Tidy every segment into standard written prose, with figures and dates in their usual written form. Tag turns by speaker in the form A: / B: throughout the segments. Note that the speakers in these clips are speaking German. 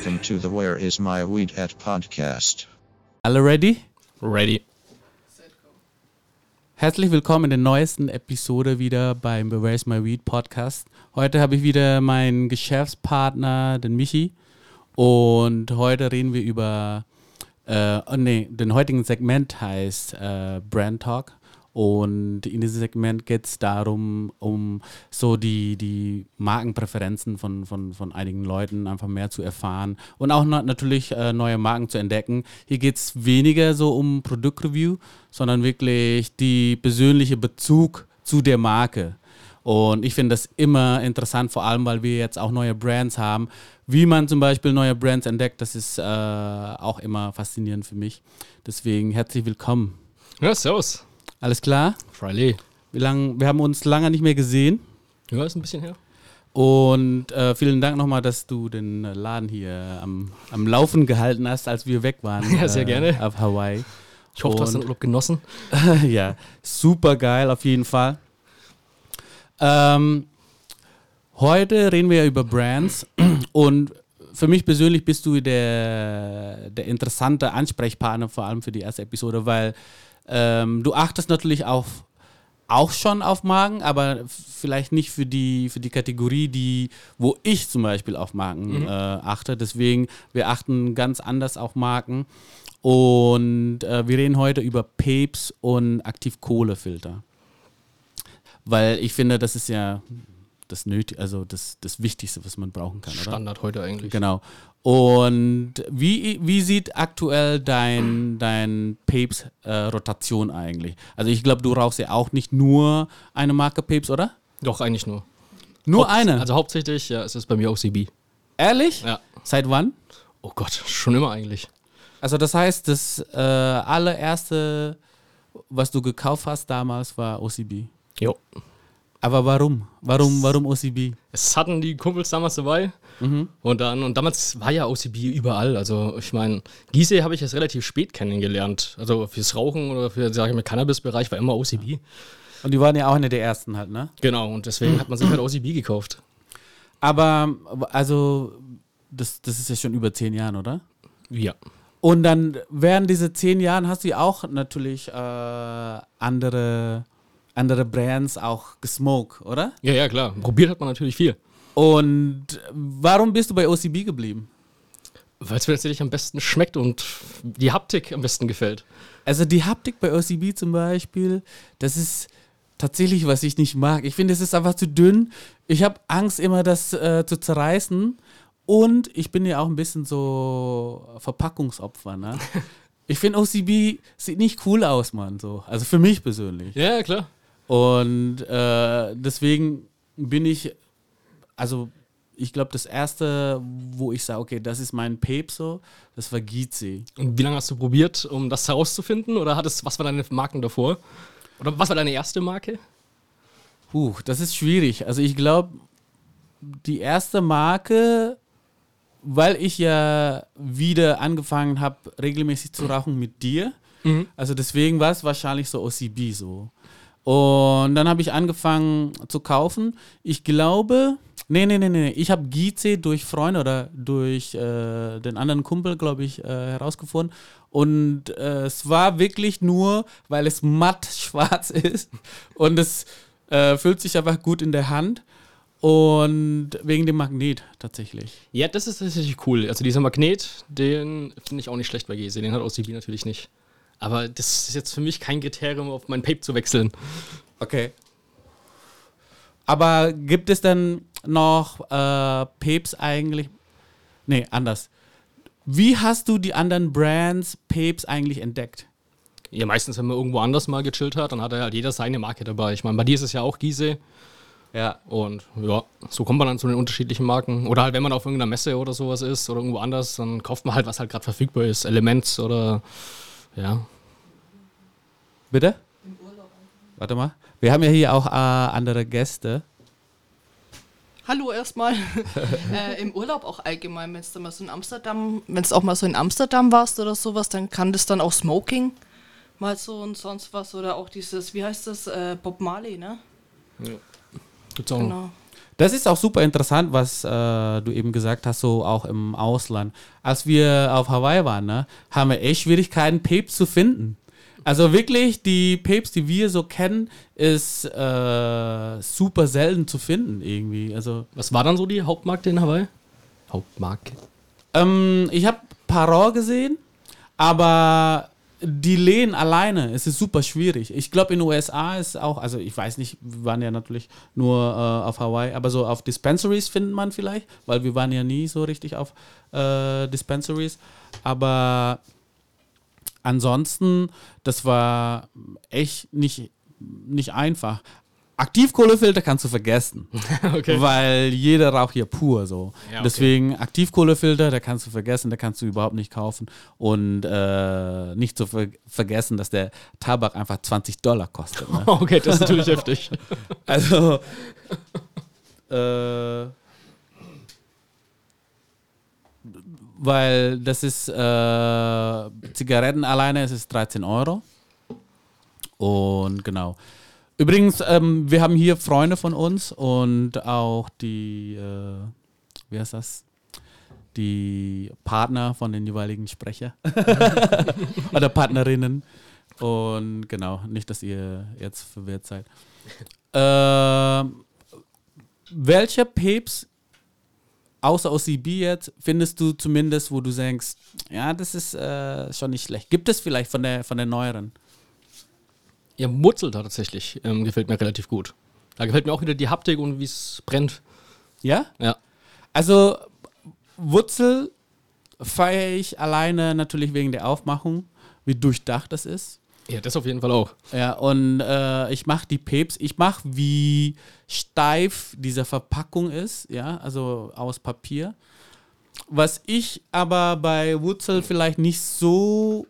A: Welcome to the Where Is My Weed At podcast.
B: Alle ready?
C: Ready.
B: Herzlich willkommen in der neuesten Episode wieder beim Where Is My Weed Podcast. Heute habe ich wieder meinen Geschäftspartner, den Michi. Und heute reden wir über, den heutigen Segment heißt Brand Talk. Und in diesem Segment geht es darum, um so die Markenpräferenzen von einigen Leuten einfach mehr zu erfahren und auch natürlich neue Marken zu entdecken. Hier geht es weniger so um Produktreview, sondern wirklich die persönliche Bezug zu der Marke. Und ich finde das immer interessant, vor allem, weil wir jetzt auch neue Brands haben. Wie man zum Beispiel neue Brands entdeckt, das ist auch immer faszinierend für mich. Deswegen herzlich willkommen.
C: Ja, servus.
B: Alles klar?
C: Freilich.
B: Wir haben uns lange nicht mehr gesehen.
C: Ja, ist ein bisschen her.
B: Und vielen Dank nochmal, dass du den Laden hier am Laufen gehalten hast, als wir weg waren.
C: Ja, sehr gerne.
B: Auf Hawaii.
C: Ich hoffe, du hast den Urlaub genossen.
B: Ja, super geil auf jeden Fall. Heute reden wir ja über Brands und für mich persönlich bist du der interessante Ansprechpartner, vor allem für die erste Episode, weil du achtest natürlich auch schon auf Marken, aber vielleicht nicht für die Kategorie, wo ich zum Beispiel auf Marken achte. Deswegen, wir achten ganz anders auf Marken. Und wir reden heute über Papes und Aktivkohlefilter. Weil ich finde, das ist ja das Wichtigste, was man brauchen kann, oder?
C: Standard heute eigentlich.
B: Genau. Und wie sieht aktuell dein Papes-Rotation eigentlich? Also ich glaube, du rauchst ja auch nicht nur eine Marke Papes, oder?
C: Doch, eigentlich nur.
B: Nur eine?
C: Also hauptsächlich, ja, es ist bei mir OCB.
B: Ehrlich?
C: Ja.
B: Seit wann?
C: Oh Gott, schon immer eigentlich.
B: Also das heißt, das allererste, was du gekauft hast damals, war OCB?
C: Jo.
B: Aber warum? Warum OCB?
C: Es hatten die Kumpels damals dabei. Und damals war ja OCB überall. Also ich meine, Gise habe ich erst relativ spät kennengelernt. Also fürs Rauchen oder für, sage ich mal, Cannabis-Bereich war immer OCB.
B: Und die waren ja auch eine der ersten halt, ne?
C: Genau, und deswegen hat man sich halt OCB gekauft.
B: Aber, also, das ist ja schon über 10 Jahren, oder?
C: Ja.
B: Und dann während dieser 10 Jahren hast du auch natürlich andere Brands auch gesmoked, oder?
C: Ja, klar. Probiert hat man natürlich viel.
B: Und warum bist du bei OCB geblieben?
C: Weil es mir natürlich am besten schmeckt und die Haptik am besten gefällt.
B: Also die Haptik bei OCB zum Beispiel, das ist tatsächlich, was ich nicht mag. Ich finde, es ist einfach zu dünn. Ich habe Angst, immer das zu zerreißen. Und ich bin ja auch ein bisschen so Verpackungsopfer, ne? Ich finde, OCB sieht nicht cool aus, Mann. So. Also für mich persönlich.
C: Ja, klar.
B: Und deswegen bin ich, also ich glaube, das erste, wo ich sage, okay, das ist mein Pape so, das war Gize.
C: Und wie lange hast du probiert, um das herauszufinden? Oder was war deine Marken davor? Oder was war deine erste Marke?
B: Das ist schwierig. Also ich glaube, die erste Marke, weil ich ja wieder angefangen habe, regelmäßig zu rauchen mit dir, also deswegen war es wahrscheinlich so OCB so. Und dann habe ich angefangen zu kaufen. Ich glaube, nee. Ich habe Gize durch Freunde oder durch den anderen Kumpel, glaube ich, herausgefunden. Und es war wirklich nur, weil es matt schwarz ist. Und es fühlt sich einfach gut in der Hand. Und wegen dem Magnet tatsächlich.
C: Ja, das ist tatsächlich cool. Also dieser Magnet, den finde ich auch nicht schlecht bei Gese. Den hat OCB natürlich nicht. Aber das ist jetzt für mich kein Kriterium, auf mein Pape zu wechseln.
B: Okay. Aber gibt es denn noch Papes eigentlich? Nee, anders. Wie hast du die anderen Brands Papes eigentlich entdeckt?
C: Ja, meistens, wenn man irgendwo anders mal gechillt hat, dann hat halt jeder seine Marke dabei. Ich meine, bei dir ist es ja auch Gise.
B: Ja.
C: Und ja, so kommt man dann zu den unterschiedlichen Marken. Oder halt, wenn man auf irgendeiner Messe oder sowas ist oder irgendwo anders, dann kauft man halt, was halt gerade verfügbar ist. Elements oder ja.
B: Bitte? Im Urlaub. Warte mal. Wir haben ja hier auch andere Gäste.
D: Hallo erstmal. Im Urlaub auch allgemein, wenn du mal so in Amsterdam, wenn es auch mal so in Amsterdam warst oder sowas, dann kann das dann auch Smoking mal so und sonst was oder auch dieses, wie heißt das, Bob Marley, ne?
C: Ja. Gibt's auch
D: Genau.
B: Das ist auch super interessant, was du eben gesagt hast, so auch im Ausland. Als wir auf Hawaii waren, ne, haben wir echt Schwierigkeiten, Papes zu finden. Also wirklich, die Papes, die wir so kennen, ist super selten zu finden irgendwie. Also,
C: Was war dann so die Hauptmarke in Hawaii? Hauptmarke?
B: ich habe Paror gesehen, aber die Läden alleine, es ist super schwierig. Ich glaube, in den USA ist auch, also ich weiß nicht, wir waren ja natürlich nur auf Hawaii, aber so auf Dispensaries findet man vielleicht, weil wir waren ja nie so richtig auf Dispensaries. Aber ansonsten, das war echt nicht einfach. Aktivkohlefilter kannst du vergessen,
C: Okay.
B: weil jeder raucht hier pur so.
C: Ja, okay.
B: Deswegen Aktivkohlefilter, da kannst du vergessen, da kannst du überhaupt nicht kaufen und nicht zu vergessen, dass der Tabak einfach $20 kostet. Ne?
C: Okay, das ist natürlich heftig.
B: Also weil das ist Zigaretten alleine, es ist 13 Euro. Und genau. Übrigens, wir haben hier Freunde von uns und auch die, wie heißt das? Die Partner von den jeweiligen Sprecher oder Partnerinnen. Und genau, nicht, dass ihr jetzt verwirrt seid. Welche Papes außer OCB jetzt findest du zumindest, wo du denkst, ja, das ist schon nicht schlecht? Gibt es vielleicht von der neueren?
C: Ja, Wurzel tatsächlich gefällt mir relativ gut. Da gefällt mir auch wieder die Haptik und wie es brennt.
B: Ja?
C: Ja.
B: Also Wurzel feiere ich alleine natürlich wegen der Aufmachung, wie durchdacht das ist.
C: Ja, das auf jeden Fall auch.
B: Ja, und ich mache die Papes, ich mache wie steif diese Verpackung ist, ja, also aus Papier. Was ich aber bei Wurzel vielleicht nicht so,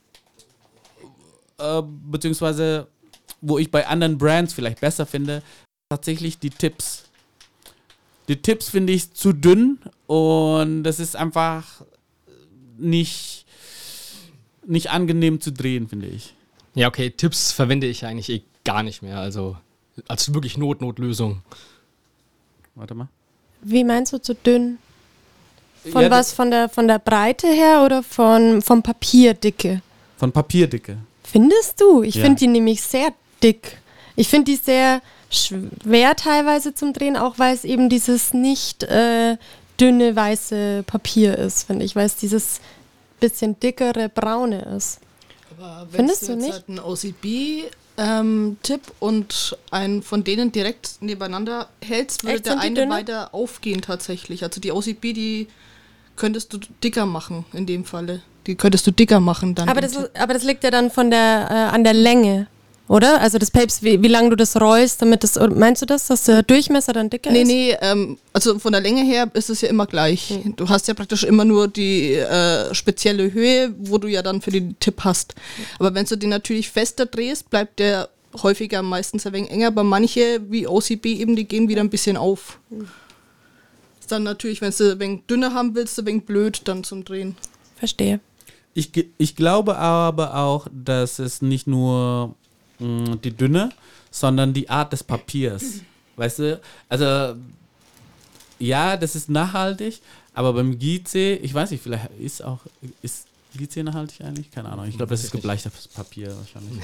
B: beziehungsweise wo ich bei anderen Brands vielleicht besser finde, tatsächlich die Tips. Die Tips finde ich zu dünn und das ist einfach nicht angenehm zu drehen, finde ich.
C: Ja, okay, Tipps verwende ich eigentlich gar nicht mehr. Also als wirklich Notlösung.
B: Warte mal.
E: Wie meinst du zu dünn? Von
B: Ja,
E: was? Von der Breite her oder vom Papierdicke?
B: Von Papierdicke.
E: Findest du? Ich
B: Ja.
E: finde die nämlich sehr dick. Ich finde die sehr schwer teilweise zum Drehen, auch weil es eben dieses nicht dünne weiße Papier ist, finde ich, weil es dieses bisschen dickere braune ist.
D: Aber
E: Findest
D: wenn
E: du
D: jetzt
E: nicht?
D: halt einen OCB-Tipp und einen von denen direkt nebeneinander hältst, würde
E: Echt,
D: der
E: sind die
D: eine
E: dünner?
D: weiter aufgehen tatsächlich. Also die OCB, die könntest du dicker machen in dem Falle. Die könntest du dicker machen dann.
E: Aber
D: den
E: das,
D: Tipp.
E: aber das liegt ja dann an der Länge, oder? Also das Papes, wie lange du das rollst, damit das, meinst du das, dass der Durchmesser dann dicker ist?
D: Nee, also von der Länge her ist es ja immer gleich. Du hast ja praktisch immer nur die spezielle Höhe, wo du ja dann für den Tipp hast. Aber wenn du den natürlich fester drehst, bleibt der häufiger meistens ein wenig enger, aber manche, wie OCB eben, die gehen wieder ein bisschen auf. Ist dann natürlich, wenn du ein wenig dünner haben willst, ein wenig blöd dann zum Drehen.
E: Verstehe.
B: Ich glaube aber auch, dass es nicht nur die Dünne, sondern die Art des Papiers. Weißt du? Also, ja, das ist nachhaltig, aber beim Gize, ich weiß nicht, vielleicht ist Gize nachhaltig eigentlich? Keine Ahnung. Ich glaube, das ist gebleichtes Papier wahrscheinlich.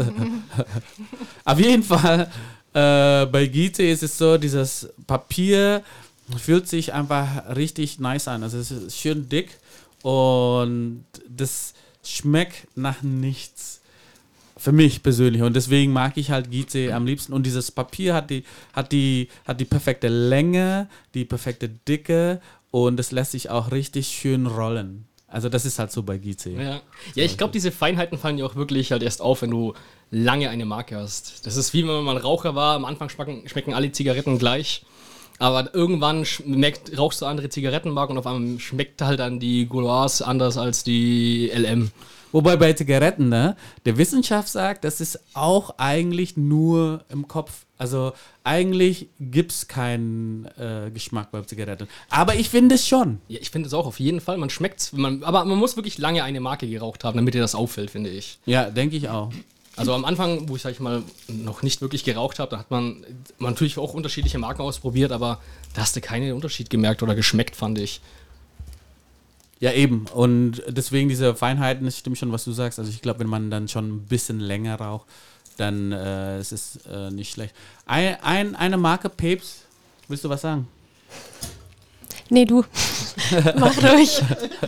B: Auf jeden Fall, bei Gize ist es so, dieses Papier fühlt sich einfach richtig nice an. Also es ist schön dick und das schmeckt nach nichts. Für mich persönlich. Und deswegen mag ich halt Gize am liebsten. Und dieses Papier hat die perfekte Länge, die perfekte Dicke und es lässt sich auch richtig schön rollen. Also das ist halt so bei Gize.
C: Ja, ich glaube, diese Feinheiten fallen dir auch wirklich halt erst auf, wenn du lange eine Marke hast. Das ist wie wenn man mal Raucher war. Am Anfang schmecken alle Zigaretten gleich. Aber irgendwann rauchst du andere Zigarettenmarken und auf einmal schmeckt halt dann die Gauloise anders als die LM.
B: Wobei bei Zigaretten, ne, der Wissenschaft sagt, das ist auch eigentlich nur im Kopf. Also eigentlich gibt es keinen Geschmack bei Zigaretten. Aber ich finde es schon.
C: Ja, ich finde es auch auf jeden Fall. Man schmeckt's, aber man muss wirklich lange eine Marke geraucht haben, damit dir das auffällt, finde ich.
B: Ja, denke ich auch.
C: Also am Anfang, wo ich, sag ich mal, noch nicht wirklich geraucht habe, da hat man natürlich auch unterschiedliche Marken ausprobiert, aber da hast du keinen Unterschied gemerkt oder geschmeckt, fand ich.
B: Ja, eben. Und deswegen diese Feinheiten, das stimmt schon, was du sagst. Also ich glaube, wenn man dann schon ein bisschen länger raucht, dann ist es nicht schlecht. Eine Marke Papes, willst du was sagen?
E: Nee, du. Mach ruhig.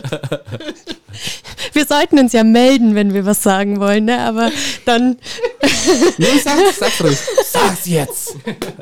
E: Wir sollten uns ja melden, wenn wir was sagen wollen, ne? Aber dann...
B: Nee, sag's ruhig. Sag's jetzt.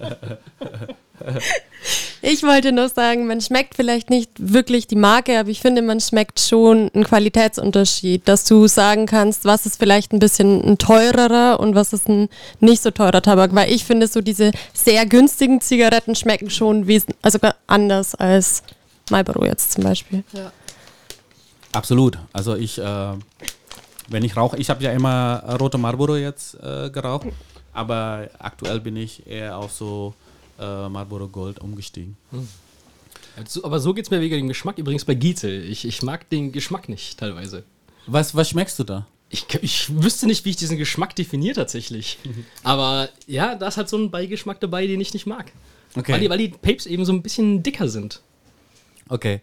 E: Ich wollte nur sagen, man schmeckt vielleicht nicht wirklich die Marke, aber ich finde, man schmeckt schon einen Qualitätsunterschied, dass du sagen kannst, was ist vielleicht ein bisschen ein teurerer und was ist ein nicht so teurer Tabak, weil ich finde, so diese sehr günstigen Zigaretten schmecken schon anders als Marlboro jetzt zum Beispiel.
D: Ja.
B: Absolut. Also wenn ich rauche, ich habe ja immer rote Marlboro jetzt geraucht, aber aktuell bin ich eher auf so Marlboro Gold umgestiegen.
C: Aber so geht es mir wegen dem Geschmack übrigens bei Giete. Ich mag den Geschmack nicht teilweise.
B: Was schmeckst du da?
C: Ich wüsste nicht, wie ich diesen Geschmack definiere tatsächlich. Aber ja, da ist halt so ein Beigeschmack dabei, den ich nicht mag.
B: Okay.
C: Weil die Papes eben so ein bisschen dicker sind.
B: Okay.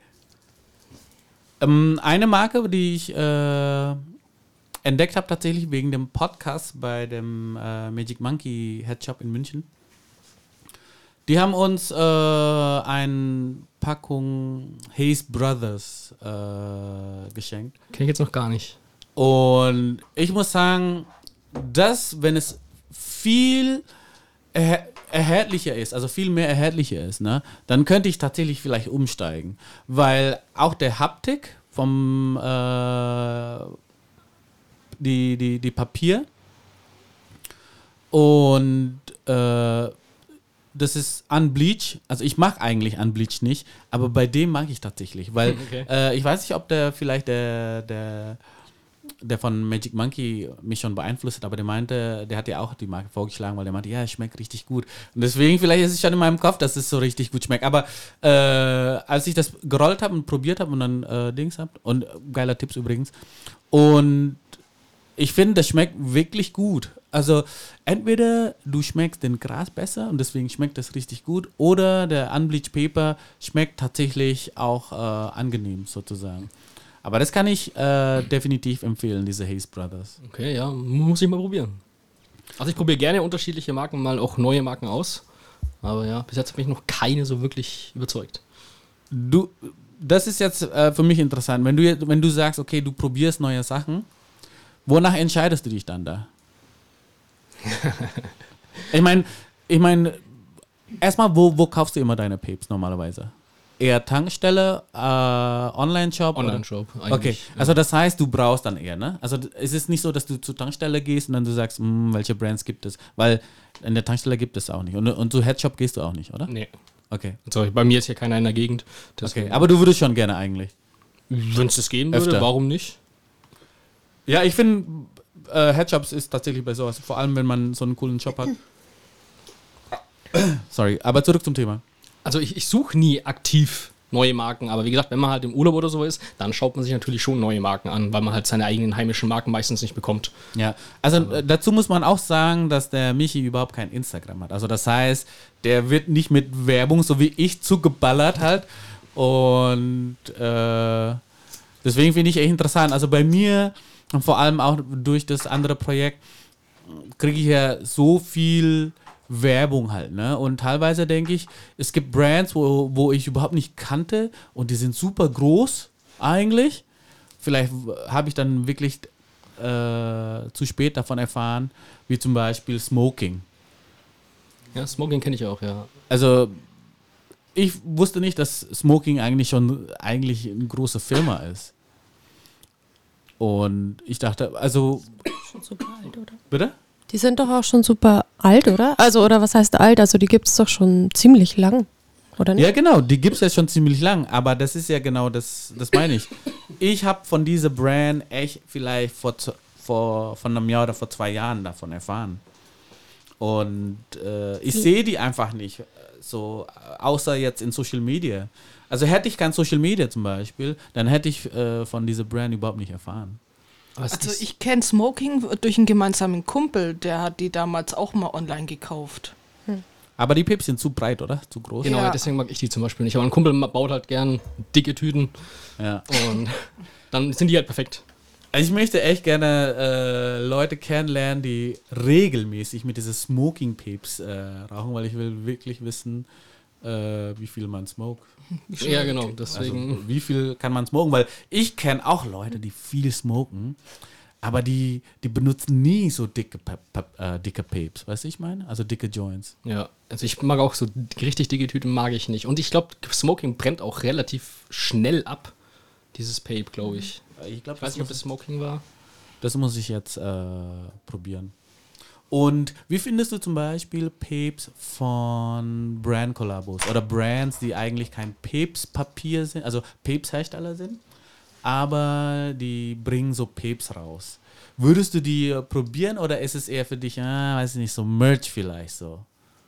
B: Eine Marke, die ich entdeckt habe tatsächlich wegen dem Podcast bei dem Magic Monkey Head Shop in München. Die haben uns eine Packung Hayes Brothers geschenkt.
C: Kenn ich jetzt noch gar nicht.
B: Und ich muss sagen, wenn es viel erhältlicher ist, also viel mehr erhältlicher ist, ne, dann könnte ich tatsächlich vielleicht umsteigen. Weil auch der Haptik vom die Papier und das ist Unbleach. Also ich mag eigentlich Unbleach nicht, aber bei dem mag ich tatsächlich, weil
C: Okay.
B: ich weiß nicht, ob der vielleicht der von Magic Monkey mich schon beeinflusst hat, aber der hat ja auch die Marke vorgeschlagen, weil der meinte, ja, es schmeckt richtig gut. Und deswegen, vielleicht ist es schon in meinem Kopf, dass es so richtig gut schmeckt. Aber als ich das gerollt habe und probiert habe und dann Dings habe, und geiler Tipps übrigens, und ich finde, das schmeckt wirklich gut. Also entweder du schmeckst den Gras besser und deswegen schmeckt das richtig gut, oder der Unbleached Paper schmeckt tatsächlich auch angenehm sozusagen. Aber das kann ich definitiv empfehlen, diese Hayes Brothers.
C: Okay, ja, muss ich mal probieren. Also ich probiere gerne unterschiedliche Marken, mal auch neue Marken aus. Aber ja, bis jetzt habe ich noch keine so wirklich überzeugt.
B: Das ist jetzt für mich interessant. Wenn du sagst, okay, du probierst neue Sachen, wonach entscheidest du dich dann da? Ich meine, erstmal, wo kaufst du immer deine Papes normalerweise? Eher Tankstelle, Online-Shop?
C: Online-Shop
B: Oder?
C: eigentlich.
B: Okay, also das heißt, du brauchst dann eher, ne? Also es ist nicht so, dass du zur Tankstelle gehst und dann du sagst, welche Brands gibt es? Weil in der Tankstelle gibt es auch nicht. Und zu Headshop gehst du auch nicht, oder?
C: Nee.
B: Okay.
C: Also bei mir ist hier keiner in der Gegend.
B: Okay, aber du würdest schon gerne eigentlich.
C: Wenn es das geben würde,
B: Öfter.
C: warum nicht?
B: Ja, ich finde, Headshops ist tatsächlich bei sowas, vor allem wenn man so einen coolen Shop hat. Sorry, aber zurück zum Thema.
C: Also ich suche nie aktiv neue Marken, aber wie gesagt, wenn man halt im Urlaub oder so ist, dann schaut man sich natürlich schon neue Marken an, weil man halt seine eigenen heimischen Marken meistens nicht bekommt.
B: Ja, also dazu muss man auch sagen, dass der Michi überhaupt kein Instagram hat. Also das heißt, der wird nicht mit Werbung, so wie ich, zugeballert halt. Und deswegen finde ich echt interessant. Also bei mir, und vor allem auch durch das andere Projekt, kriege ich ja so viel Werbung halt, ne? Und teilweise denke ich, es gibt Brands, wo ich überhaupt nicht kannte und die sind super groß eigentlich. Vielleicht habe ich dann wirklich zu spät davon erfahren, wie zum Beispiel Smoking.
C: Ja, Smoking kenne ich auch, ja.
B: Also ich wusste nicht, dass Smoking eigentlich eine große Firma ist. Und ich dachte, also...
E: Schon super alt, oder?
B: Bitte?
E: Die sind doch auch schon super alt, oder? Also, oder was heißt alt? Also, die gibt es doch schon ziemlich lang, oder nicht?
B: Ja, genau, die gibt es ja schon ziemlich lang, aber das ist ja genau das meine ich. Ich habe von dieser Brand echt vielleicht von einem Jahr oder vor 2 Jahren davon erfahren. Und ich sehe die einfach nicht so, außer jetzt in Social Media. Also hätte ich kein Social Media zum Beispiel, dann hätte ich von dieser Brand überhaupt nicht erfahren.
D: Also ich kenne Smoking durch einen gemeinsamen Kumpel, der hat die damals auch mal online gekauft.
B: Aber die Pips sind zu breit, oder? Zu groß?
C: Genau,
D: Ja.
C: deswegen mag ich die zum Beispiel nicht. Aber ein Kumpel baut halt gern dicke Tüten
B: Ja.
C: und dann sind die halt perfekt.
B: Ich möchte echt gerne Leute kennenlernen, die regelmäßig mit diesen Smoking-Pips rauchen, weil ich will wirklich wissen, wie viel man smoked.
C: Ja, genau,
B: Also,
C: deswegen.
B: wie viel kann man smoken? Weil ich kenne auch Leute, die viel smoken, aber die benutzen nie so dicke Papes, weißt du, ich meine? Also dicke Joints.
C: Ja, also ich mag auch so richtig dicke Tüten, mag ich nicht. Und ich glaube, Smoking brennt auch relativ schnell ab, dieses Pape, glaube ich.
B: Ich glaube,
C: Ich weiß nicht, ob das Smoking war.
B: das muss ich jetzt probieren. Und wie findest du zum Beispiel Papes von Brand-Kollabos oder Brands, die eigentlich kein Papes-Papier sind, also Papes-Hersteller sind, aber die bringen so Papes raus. Würdest du die probieren oder ist es eher für dich, weiß ich nicht, so Merch vielleicht so?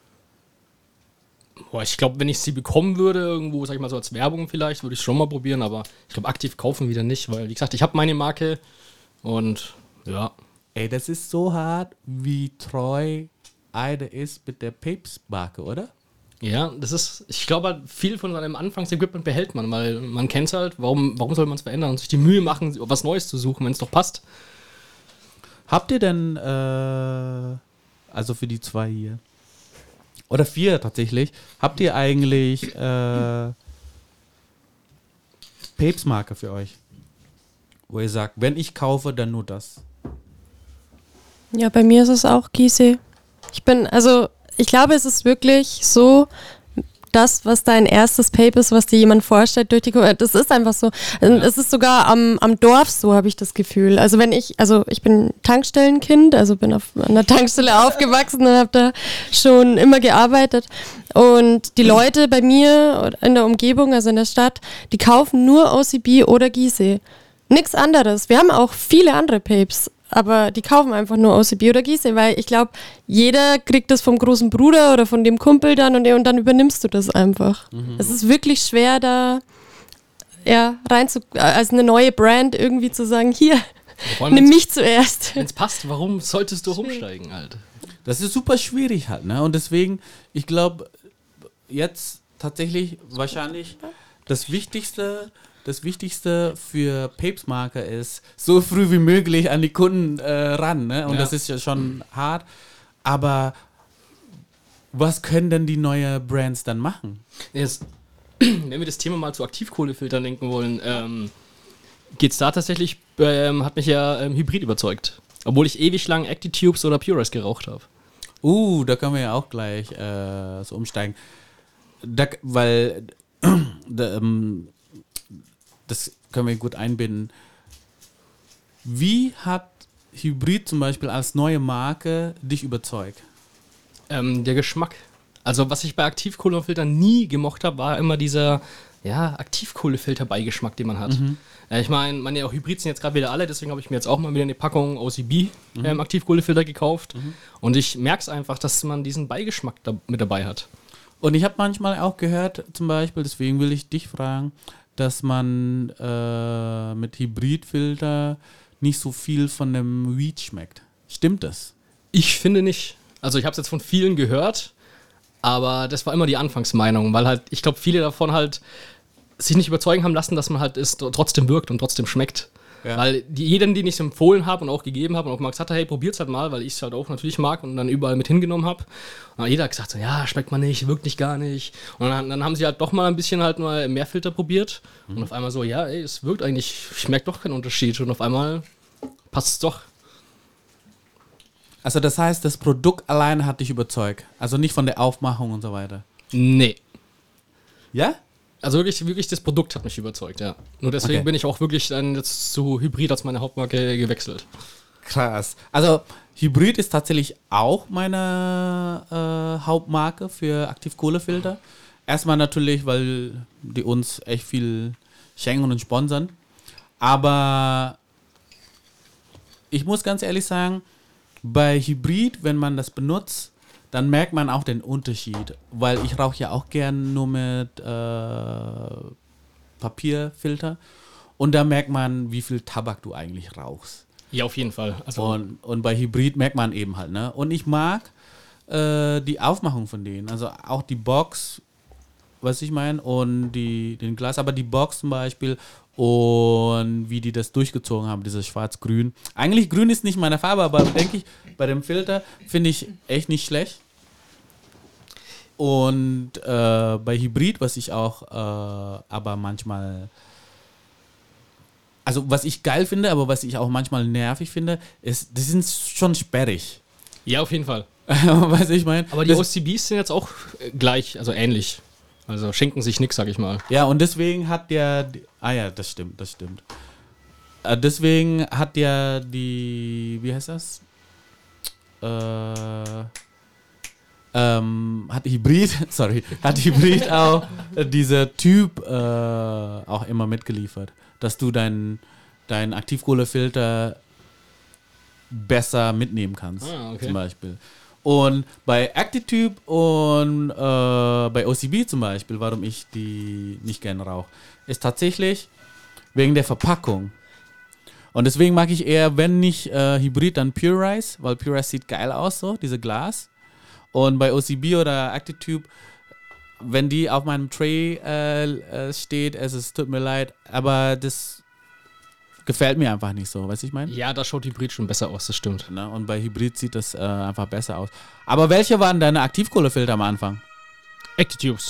C: Boah, ich glaube, wenn ich sie bekommen würde, irgendwo, sag ich mal so als Werbung vielleicht, würde ich es schon mal probieren, aber ich glaube, aktiv kaufen wieder nicht, weil, wie gesagt, ich habe meine Marke und ja.
B: Ey, das ist so hart, wie treu einer ist mit der Papes-Marke, oder?
C: Ja, das ist, ich glaube halt, viel von seinem Anfangsequipment behält man, weil man kennt es halt, warum soll man es verändern und sich die Mühe machen, was Neues zu suchen, wenn es doch passt.
B: Habt ihr denn, also für die 2 hier, oder 4 tatsächlich, habt ihr eigentlich Papes-Marke für euch? Wo ihr sagt, wenn ich kaufe, dann nur das.
E: Ja, bei mir ist es auch Gieße. Ich glaube, es ist wirklich so, das, was dein erstes Pape ist, was dir jemand vorstellt durch die das ist einfach so. Es ist sogar am Dorf so, habe ich das Gefühl. Also ich bin Tankstellenkind, also bin an der Tankstelle aufgewachsen und habe da schon immer gearbeitet. Und die Leute bei mir in der Umgebung, also in der Stadt, die kaufen nur OCB oder Gieße. Nix anderes. Wir haben auch viele andere Papes, aber die kaufen einfach nur OCB oder Gieße, weil ich glaube, jeder kriegt das vom großen Bruder oder von dem Kumpel dann und dann übernimmst du das einfach. Es ist wirklich schwer, da als eine neue Brand irgendwie zu sagen, hier, nimm mich zuerst.
C: Wenn es passt, warum solltest du rumsteigen halt?
B: Das ist super schwierig halt, ne? Und deswegen, ich glaube, jetzt tatsächlich wahrscheinlich das Wichtigste für Papes-Marke ist, so früh wie möglich an die Kunden ran. Ne? Und
C: Ja.
B: das ist ja schon hart. Aber was können denn die neuen Brands dann machen?
C: Jetzt, wenn wir das Thema mal zu Aktivkohlefiltern denken wollen, geht es da tatsächlich, hat mich ja Hybrid überzeugt. Obwohl ich ewig lang Actitubes oder Purist geraucht habe.
B: Da können wir ja auch gleich so umsteigen. Weil das können wir gut einbinden. Wie hat Hybrid zum Beispiel als neue Marke dich überzeugt?
C: Der Geschmack. Also was ich bei Aktivkohlefiltern nie gemocht habe, war immer dieser Aktivkohlefilter-Beigeschmack, den man hat. Ich meine, meine Hybrids sind jetzt gerade wieder alle, deswegen habe ich mir jetzt auch mal wieder eine Packung OCB Aktivkohlefilter gekauft. Und ich merke es einfach, dass man diesen Beigeschmack mit dabei hat.
B: Und ich habe manchmal auch gehört, zum Beispiel, deswegen will ich dich fragen, dass man mit Hybridfilter nicht so viel von dem Weed schmeckt. Stimmt das?
C: Ich finde nicht. Also ich habe es jetzt von vielen gehört, aber das war immer die Anfangsmeinung, weil halt, ich glaube, viele davon halt sich nicht überzeugen haben lassen, dass man halt es trotzdem wirkt und trotzdem schmeckt.
B: Ja.
C: Weil jeden, den ich es empfohlen habe und auch gegeben habe und auch mal gesagt habe, hey, probier's halt mal, weil ich es halt auch natürlich mag und dann überall mit hingenommen habe. Und jeder hat gesagt, so, ja, schmeckt man nicht, wirkt nicht gar nicht. Und dann haben sie halt doch mal ein bisschen halt mal mehr Filter probiert und auf einmal so, ja, ey, es wirkt eigentlich, ich merke doch keinen Unterschied und auf einmal passt es doch.
B: Also das heißt, das Produkt alleine hat dich überzeugt. Also nicht von der Aufmachung und so weiter.
C: Nee.
B: Ja?
C: Also wirklich das Produkt hat mich überzeugt, ja. Nur deswegen
B: Okay.
C: bin ich auch wirklich dann jetzt zu Hybrid als meine Hauptmarke gewechselt.
B: Krass. Also Hybrid ist tatsächlich auch meine Hauptmarke für Aktivkohlefilter. Erstmal natürlich, weil die uns echt viel schenken und sponsern. Aber ich muss ganz ehrlich sagen, bei Hybrid, wenn man das benutzt, dann merkt man auch den Unterschied. Weil ich rauche ja auch gern nur mit Papierfilter. Und da merkt man, wie viel Tabak du eigentlich rauchst.
C: Ja, auf jeden Fall. Also,
B: Und bei Hybrid merkt man eben halt, ne? Und ich mag die Aufmachung von denen. Also auch die Box, was ich meine, und den Glas, aber die Box zum Beispiel und wie die das durchgezogen haben, dieses Schwarz-Grün. Eigentlich grün ist nicht meine Farbe, aber denke ich, bei dem Filter finde ich echt nicht schlecht. Und bei Hybrid, was ich auch aber manchmal, also was ich geil finde, aber was ich auch manchmal nervig finde, ist, die sind schon sperrig.
C: ja, auf jeden Fall.
B: Was ich meine?
C: Aber die OCBs sind jetzt auch gleich, also ähnlich. Also schenken sich nichts, sag ich mal.
B: Ja, und deswegen hat der, ja, das stimmt. Deswegen hat ja die, wie heißt das? Hat Hybrid auch dieser Typ auch immer mitgeliefert, dass du deinen Aktivkohlefilter besser mitnehmen kannst, zum Beispiel. Und bei Actitube und bei OCB zum Beispiel, warum ich die nicht gerne rauche, ist tatsächlich wegen der Verpackung. Und deswegen mag ich eher, wenn nicht Hybrid, dann Pure Rice, weil Pure Rice sieht geil aus, so, diese Glas. Und bei OCB oder Actitube, wenn die auf meinem Tray steht, es tut mir leid, aber das gefällt mir einfach nicht so, weißt du, ich meine?
C: Ja, da schaut Hybrid schon besser aus, das stimmt.
B: Ne? Und bei Hybrid sieht das einfach besser aus. Aber welche waren deine Aktivkohlefilter am Anfang?
C: Actitubes.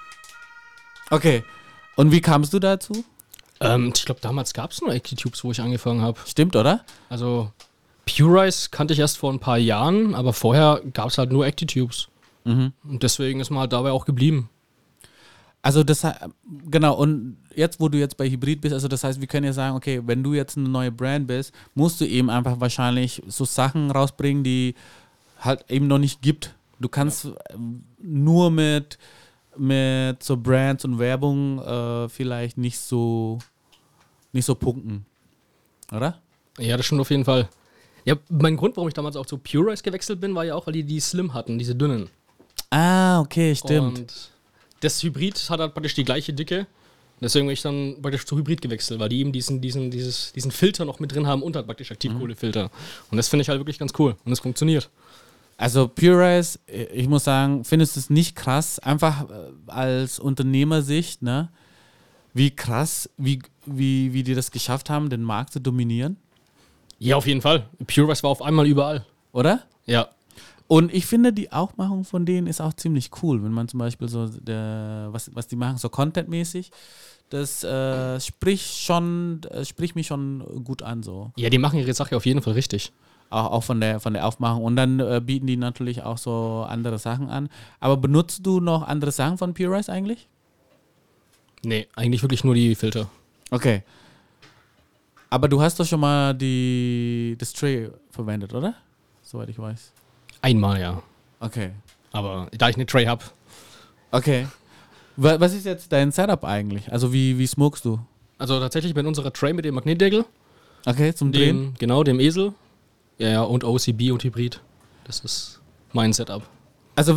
B: Okay. Und wie kamst du dazu?
C: Ich glaube, damals gab es nur Actitubes, wo ich angefangen habe.
B: Stimmt, oder?
C: Also Pure Rice kannte ich erst vor ein paar Jahren, aber vorher gab es halt nur Actitubes. Und deswegen ist man halt dabei auch geblieben.
B: Also das, genau, und jetzt, wo du jetzt bei Hybrid bist, also das heißt, wir können ja sagen, okay, wenn du jetzt eine neue Brand bist, musst du eben einfach wahrscheinlich so Sachen rausbringen, die halt eben noch nicht gibt. Du kannst nur mit so Brands und Werbung vielleicht nicht so punkten, oder?
C: Ja, das stimmt auf jeden Fall. Ja, mein Grund, warum ich damals auch zu Pure Rice gewechselt bin, war ja auch, weil die Slim hatten, diese dünnen.
B: Ah, okay, stimmt.
C: Und das Hybrid hat halt praktisch die gleiche Dicke. Deswegen bin ich dann praktisch zu Hybrid gewechselt, weil die eben diesen Filter noch mit drin haben und halt praktisch Aktivkohlefilter. Und das finde ich halt wirklich ganz cool. Und es funktioniert.
B: Also Pure Rice, ich muss sagen, findest du es nicht krass, einfach als Unternehmersicht, ne? Wie krass, wie die das geschafft haben, den Markt zu dominieren?
C: Ja, auf jeden Fall. Pure Rice war auf einmal überall.
B: Oder?
C: Ja.
B: Und ich finde, die Aufmachung von denen ist auch ziemlich cool, wenn man zum Beispiel so, was die machen, so contentmäßig, das spricht mich schon gut an, so.
C: Ja, die machen ihre Sache auf jeden Fall richtig.
B: Auch von der Aufmachung. Und dann bieten die natürlich auch so andere Sachen an. Aber benutzt du noch andere Sachen von Pure Rice eigentlich?
C: Nee, eigentlich wirklich nur die Filter.
B: Okay. Aber du hast doch schon mal das Tray verwendet, oder? Soweit ich weiß.
C: Einmal, ja.
B: Okay.
C: Aber da ich eine Tray habe.
B: Okay. Was ist jetzt dein Setup eigentlich? Also wie smokest du?
C: Also tatsächlich mit unserer Tray mit dem Magnetdeckel.
B: Okay, zum Drehen?
C: Dem Esel. Ja, und OCB und Hybrid. Das ist mein Setup.
B: Also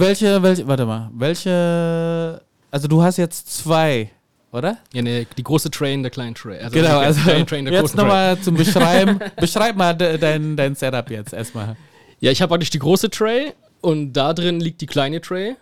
B: also du hast jetzt 2, oder?
C: Ja, die große Tray und der kleine Tray. Also
B: genau, also
C: Tray und der
B: jetzt
C: großen Tray.
B: nochmal zum Beschreiben. Beschreib mal dein Setup jetzt erstmal.
C: Ja, ich habe eigentlich die große Tray und da drin liegt die kleine Tray.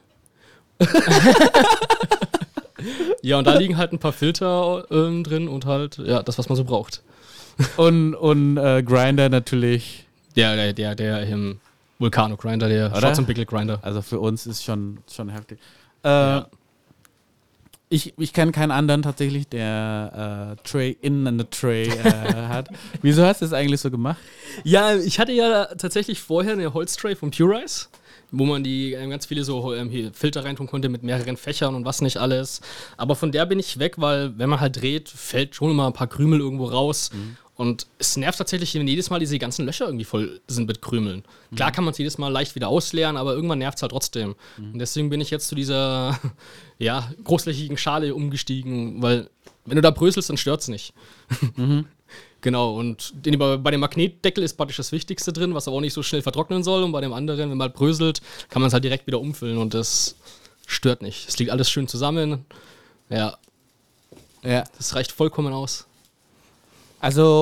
C: Ja, und da liegen halt ein paar Filter drin und halt, ja, das, was man so braucht.
B: Und Grinder natürlich.
C: Der Vulcano Grinder, der Schwarz- und Pickel Grinder.
B: Also für uns ist schon heftig.
C: Ja.
B: Ich kenne keinen anderen tatsächlich, der Tray in eine Tray hat. Wieso hast du das eigentlich so gemacht?
C: Ja, ich hatte ja tatsächlich vorher eine Holztray von Pure Rice, wo man die ganz viele so Filter reintun konnte mit mehreren Fächern und was nicht alles. Aber von der bin ich weg, weil wenn man halt dreht, fällt schon immer ein paar Krümel irgendwo raus. Und es nervt tatsächlich, wenn jedes Mal diese ganzen Löcher irgendwie voll sind mit Krümeln. Klar kann man es jedes Mal leicht wieder ausleeren, aber irgendwann nervt es halt trotzdem. Und deswegen bin ich jetzt zu dieser großflächigen Schale umgestiegen, weil wenn du da bröselst, dann stört es nicht. Genau, und bei dem Magnetdeckel ist praktisch das Wichtigste drin, was aber auch nicht so schnell vertrocknen soll. Und bei dem anderen, wenn man halt bröselt, kann man es halt direkt wieder umfüllen und das stört nicht. Es liegt alles schön zusammen. Ja. Das reicht vollkommen aus.
B: Also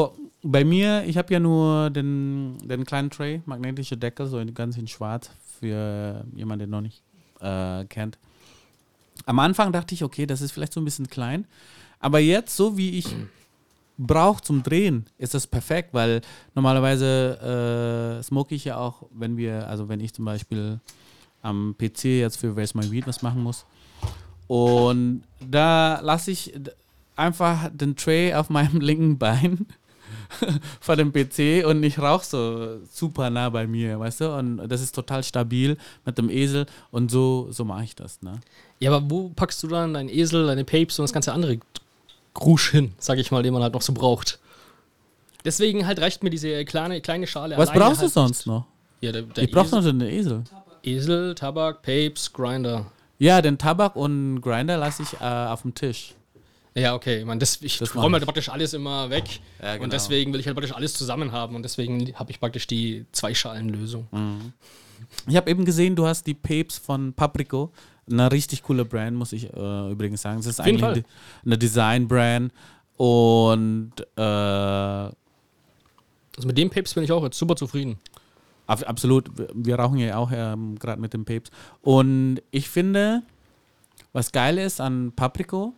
B: bei mir, ich habe ja nur den kleinen Tray, magnetische Deckel, so ganz in schwarz, für jemanden, der noch nicht kennt. Am Anfang dachte ich, okay, das ist vielleicht so ein bisschen klein, aber jetzt, so wie ich brauche zum Drehen, ist das perfekt, weil normalerweise smoke ich ja auch, wenn ich zum Beispiel am PC jetzt für Where's My Weed was machen muss. Und da lasse ich einfach den Tray auf meinem linken Bein vor dem PC und ich rauche so super nah bei mir, weißt du? Und das ist total stabil mit dem Esel und so mache ich das, ne?
C: Ja, aber wo packst du dann deinen Esel, deine Papes und das ganze andere Grusch hin, sag ich mal, den man halt noch so braucht? Deswegen halt reicht mir diese kleine Schale.
B: Was
C: alleine
B: brauchst du
C: halt
B: sonst noch?
C: Ja, der
B: Ich brauche
C: Esel,
B: noch den Esel.
C: Esel, Tabak, Papes, Grinder.
B: Ja, den Tabak und Grinder lasse ich auf dem Tisch.
C: Ja, okay. Ich meine, ich
B: Das
C: räume
B: mach
C: halt
B: ich.
C: praktisch alles immer weg.
B: Ja, genau.
C: Und deswegen will ich halt praktisch alles zusammen haben. Und deswegen habe ich praktisch die 2-Schalen-Lösung.
B: Ich habe eben gesehen, du hast die Papes von Papriko. Eine richtig coole Brand, muss ich übrigens sagen. Es ist
C: Auf jeden
B: eigentlich
C: Fall.
B: eine Design-Brand. Und
C: Also mit dem Papes bin ich auch jetzt super zufrieden.
B: absolut, wir rauchen ja auch gerade mit den Papes. Und ich finde, was geil ist an Papriko,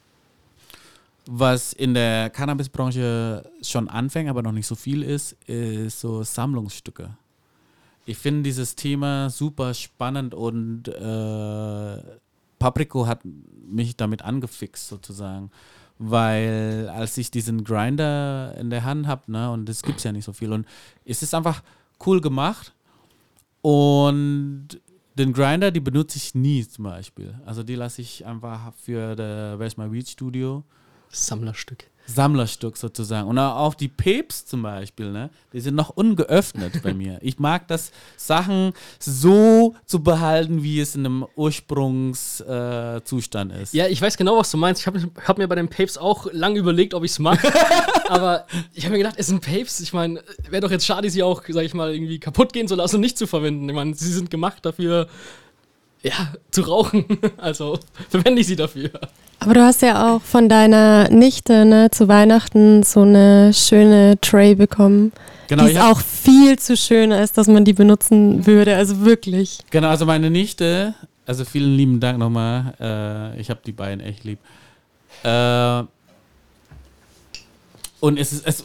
B: was in der Cannabis-Branche schon anfängt, aber noch nicht so viel ist so Sammlungsstücke. Ich finde dieses Thema super spannend und Papriko hat mich damit angefixt sozusagen, weil als ich diesen Grinder in der Hand habe, ne, und das gibt es ja nicht so viel und es ist einfach cool gemacht und den Grinder, die benutze ich nie zum Beispiel. Also die lasse ich einfach für das Where's My Weed Studio. Sammlerstück sozusagen. Und auch die Papes zum Beispiel, ne? Die sind noch ungeöffnet bei mir. Ich mag das, Sachen so zu behalten, wie es in einem Ursprungszustand ist.
C: Ja, ich weiß genau, was du meinst. Ich hab mir bei den Papes auch lange überlegt, ob ich es mache. Aber ich habe mir gedacht, es sind Papes. Ich meine, wäre doch jetzt schade, sie auch, sag ich mal, irgendwie kaputt gehen zu lassen und nicht zu verwenden. Ich meine, sie sind gemacht dafür, ja, zu rauchen. Also verwende ich sie dafür.
E: Aber du hast ja auch von deiner Nichte, ne, zu Weihnachten so eine schöne Tray bekommen.
B: Genau,
E: die ist auch viel zu schön, als dass man die benutzen würde. Also wirklich.
B: Genau, also meine Nichte, also vielen lieben Dank nochmal. Ich habe die beiden echt lieb. Und es ist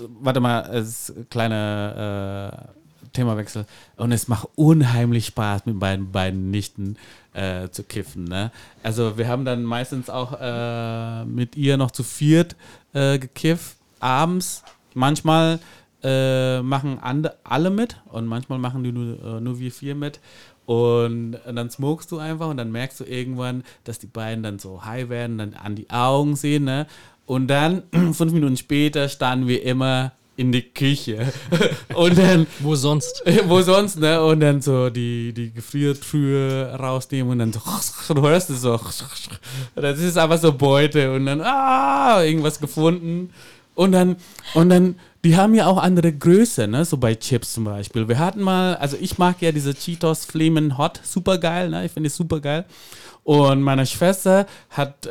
B: ein kleiner Themawechsel. Und es macht unheimlich Spaß, mit meinen beiden Nichten zu kiffen. Ne? Also wir haben dann meistens auch mit ihr noch zu viert gekifft, abends. Manchmal machen alle mit und manchmal machen die nur wir vier mit. Und dann smokest du einfach und dann merkst du irgendwann, dass die beiden dann so high werden, dann an die Augen sehen. Ne? Und dann 5 Minuten später standen wir immer in die Küche. Und dann
C: Wo sonst?
B: wo sonst, ne? Und dann so die Gefriertruhe rausnehmen und dann so, du hörst es so. Das ist einfach so Beute und dann, irgendwas gefunden. Und dann, die haben ja auch andere Größe, ne? So bei Chips zum Beispiel. Wir hatten mal, also ich mag ja diese Cheetos Flamin' Hot, super geil, ne? Ich finde es super geil. Und meine Schwester hat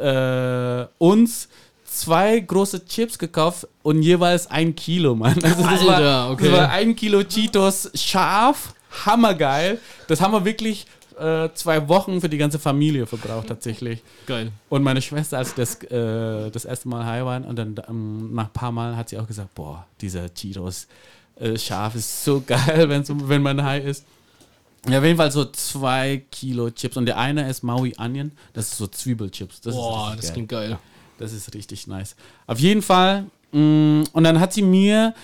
B: uns 2 große Chips gekauft und jeweils 1 Kilo, Mann. Also das
C: okay.
B: war 1 Kilo Cheetos scharf, hammergeil. Das haben wir wirklich 2 Wochen für die ganze Familie verbraucht tatsächlich.
C: Geil.
B: Und meine Schwester, als das erste Mal high war und dann nach ein paar Mal hat sie auch gesagt, boah, dieser Cheetos scharf ist so geil, wenn man high ist. Ja, auf jeden Fall so 2 Kilo Chips und der eine ist Maui Onion, das ist so Zwiebelchips.
C: Boah, das klingt geil.
B: Das ist richtig nice. Auf jeden Fall. Und dann hat sie mir